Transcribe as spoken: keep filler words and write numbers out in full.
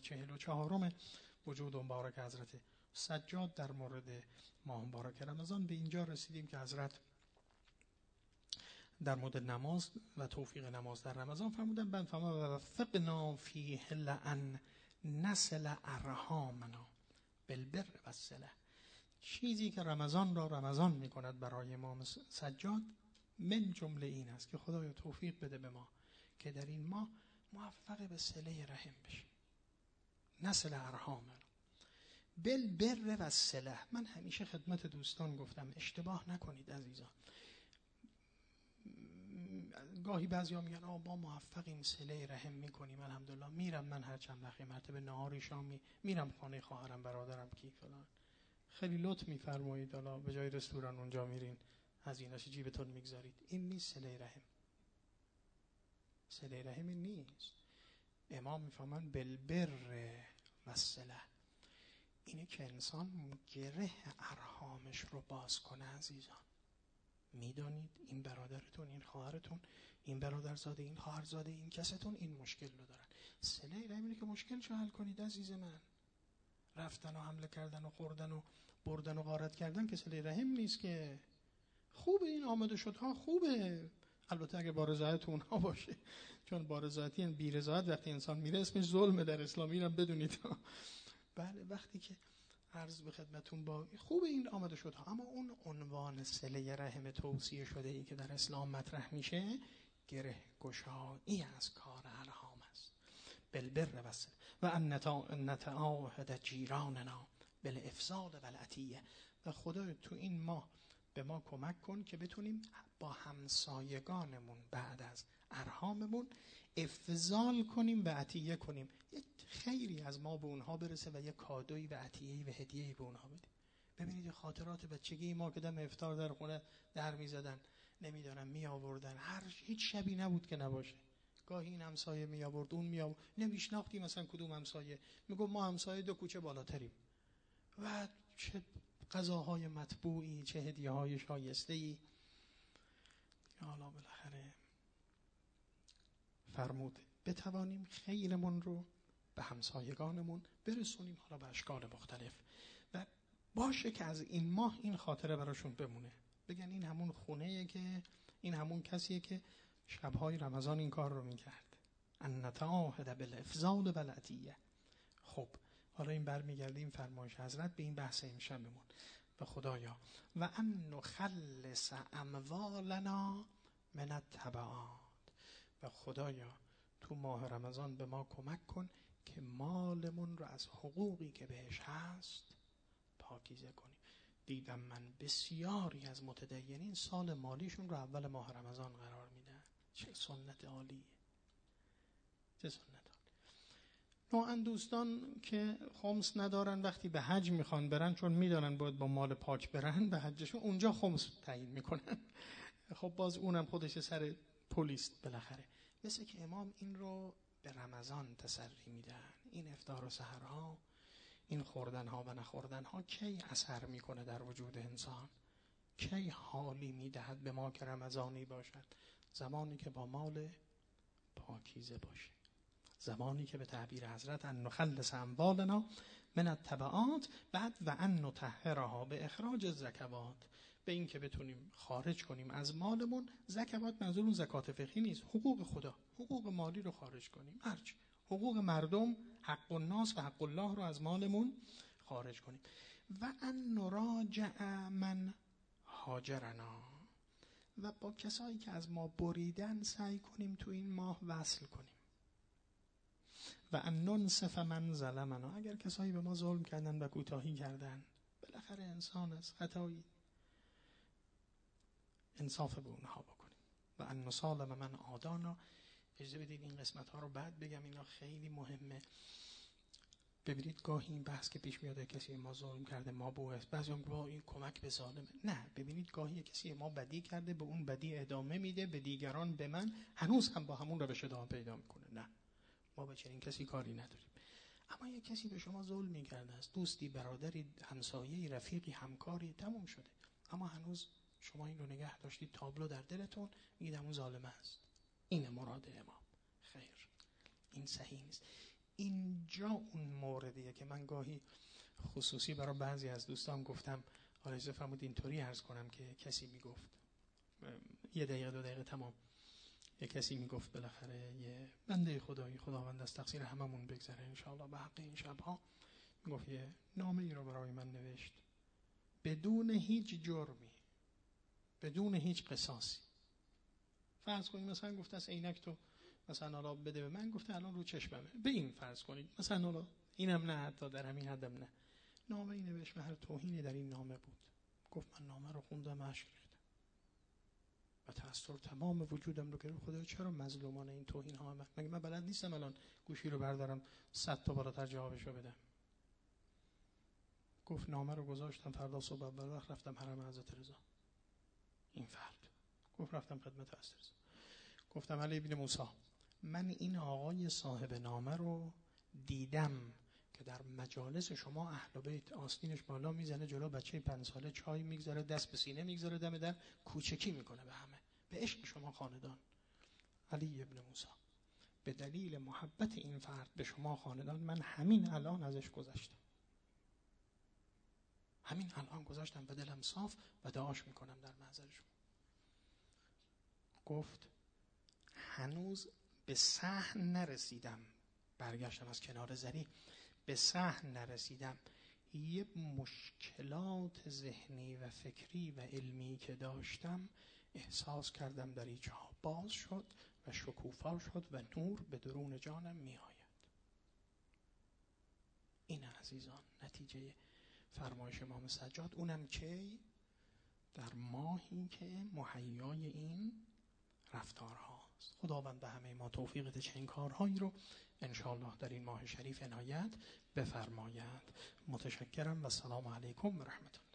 چهل و چهارم وجود مبارک حضرت سجاد در مورد ماه مبارک رمضان به اینجا رسیدیم که حضرت در مورد نماز و توفیق نماز در رمضان فرمودن بن فما وفقنا فیه لأن نصل ارحامنا بالبر والصله. چیزی که رمضان را رمضان میکند برای امام سجاد من جمله این است که خدایا توفیق بده به ما که در این ماه موفق به صله رحم بشیم. نصل ارحامنا بالبر والصله. من همیشه خدمت دوستان گفتم اشتباه نکنید عزیزان. گاهی بعضیا میگن آ ما موفقیم صله رحم میکنیم الحمدلله، میرم من هر چند وقت مرتبه نهار شامی میرم خانه خواهرم برادرم کی فلان، خیلی لطف میفرمایید، حالا به جای رستوران اونجا میرین هزینه‌اش جیبتون میگذارید. این نیست صله رحم. صله رحم این نیست. امام میفهمن بالبر والصله، اینه که انسان گره ارحامش رو باز کنه. عزیزان میدانید این برادرتون، این خواهرتون، این برادرزاده، این خواهرزاده، این کستون این مشکل رو دارن. صله رحم اینه که مشکلشو حل کنید عزیز من. رفتن و حمله کردن و خوردن و بردن و غارت کردن که صله رحم نیست که. خوبه این آمده شدها، خوبه، البته اگه با رضایت اونها باشه، چون با رضایتی این بی رضایت وقتی انسان میره اسمش ظلمه در اسلام، اینم بدونید. بله وقتی که عرض به خدمتون با خوب این آمده شد، اما اون عنوان صله رحم توصیه شده ای که در اسلام مطرح میشه گره گشایی از کار ارحام است. بالبر والصله و ان نتعاهد جیراننا بالافضال والعطیه. و خدا تو این ماه به ما کمک کن که بتونیم با همسایگانمون بعد از ارحاممون افضال کنیم و عطیه کنیم، یک خیری از ما به اونها برسه و یک کادویی و عطیه‌ای و هدیه‌ای به اونها بدیم. ببینید خاطرات بچگی ما که دم افطار در خونه در می‌زدن، نمیدونم می آوردن، هر هیچ شبی نبود که نباشه. گاهی این همسایه می آورد، اون می آورد، نمیشناختیم مثلا کدوم همسایه، میگم ما همسایه دو کوچه بالاتریم. و چه غذاهای مطبوعی، چه هدیه‌های شایسته‌ای. حالا بالاخره فرمود بتوانیم خیرمون رو به همسایگانمون برسونیم، حالا به اشکال مختلف، و باشه که از این ماه این خاطره براشون بمونه، بگن این همون خونه‌ایه که این همون کسیه که شب‌های رمضان این کار رو می‌کرد. ان نتعاهد بالافضال والعطیه. خب حالا این برمیگردیم فرمایش حضرت به این بحث امشبمون. و خدایا و ان نخلص اموالنا من التبعات. و خدایا تو ماه رمضان به ما کمک کن که مالمون رو از حقوقی که بهش هست پاکیزه کنیم. دیدم من بسیاری از متدینین سال مالیشون رو اول ماه رمضان قرار میدن. چه سنت عالیه، چه سنت عالی. نوعا دوستان که خمس ندارن وقتی به حج میخوان برن، چون میدانن باید با مال پاک برن به حجشون، اونجا خمس تعیین میکنن. خب باز اونم خودش سر پلیست بالاخره. مثل که امام این رو به رمضان تسری میدن. این افطار و سحرها، این خوردنها و نخوردنها کی اثر میکنه در وجود انسان؟ کی حالی میدهد به ما که رمضانی باشد؟ زمانی که با مال پاکیزه باشه، زمانی که به تعبیر حضرت ان نخلص اموالنا من التبعات، بعد و ان نطهرها به اخراج الزکوات، به این که بتونیم خارج کنیم از مالمون. زکوات منظور اون زکات فقهی نیست، حقوق خدا، حقوق مالی رو خارج کنیم، هرچی حقوق مردم، حق الناس و حق الله رو از مالمون خارج کنیم. و ان نراجع من هاجرنا، و با کسایی که از ما بریدن سعی کنیم تو این ماه وصل کنیم. و ان ننصف من ظلمنا، اگر کسایی به ما ظلم کردن و کوتاهی کردن، بالاخره انسان از خطایی، انصاف به اونها بکنیم. و ان نسالم من عادانا. اجازه بدید این قسمت ها رو بعد بگم، اینا خیلی مهمه. ببینید گاهی این بحث که پیش میاد کسی ما ظلم کرده ما بو است، بعضی میگن این کمک به ظالمه. نه، ببینید گاهی کسی ما بدی کرده به اون بدی ادامه میده، به دیگران، به من هنوز هم با همون روش ادامه پیدا میکنه. نه، ما با چنین کسی کاری نداریم. اما یک کسی به شما ظلم میکرده است، دوستی، برادری، همسایه‌ای، رفیقی، همکاری، تموم شده، اما هنوز شما این رو نگه داشتید تابلو در دلتون، میگید همون ظالم است. این مراد امام. خیر، این صحیح نیست. اینجا اون موردیه که من گاهی خصوصی برای بعضی از دوستان گفتم، حالا اجازه فرمود اینطوری عرض کنم که کسی میگفت یه دقیقه دو دقیقه تمام، یه کسی میگفت بالاخره یه بنده خدایی، خداوند از تقصیر هممون بگذره انشاءالله به حق این شبها، میگفت یه نامه ای رو برای من نوشت بدون هیچ جرمی، بدون هیچ قصاصی. فرض کنید مثلا گفته است عینک تو مثلا حالا بده به من، گفته الان رو چشممه، به این فرض کنید مثلا حالا اینم نه، حتی در همین حدم نه، نامه ای نوشت و هر توهینی در این نامه بود. گفت من نامه رو خوندم اشک ریختم و تأثیر تمام وجودم رو گرفت. خدایا چرا مظلومانه این توهین ها من؟ مگه من بلد نیستم الان گوشی رو بردارم صد تا بالاتر جوابش رو بدم؟ گفت نامه رو گذاشتم، فردا صبح اول وقت رفتم حرم حضرت رضا. این فرد گفت رفتم خدمت حضرت رضا، گفتم علی ابن موسی، من این آقای صاحب نامه رو دیدم که در مجالس شما اهل بیت آستینش بالا میزنه جلو بچه پنج ساله چای میگذاره، دست به سینه میگذاره، دم در کوچکی میکنه به همه، به عشق شما خاندان. علی ابن موسی، به دلیل محبت این فرد به شما خاندان من همین الان ازش گذشتم، همین الان گذاشتم و دلم صاف و دعاش میکنم در محضر شما. گفت هنوز به صحن نرسیدم، برگشتم از کنار زری، به صحن نرسیدم، یه مشکلات ذهنی و فکری و علمی که داشتم احساس کردم دریچه ها باز شد و شکوفا شد و نور به درون جانم می آید. این عزیزان نتیجه فرمایش امام سجاد، اونم که در ماهی که مهیای این رفتارهاست. خداوند به همه ما توفیق چنین کارهایی رو انشاءالله در این ماه شریف عنایت بفرماید. متشکرم و السلام علیکم و رحمت الله.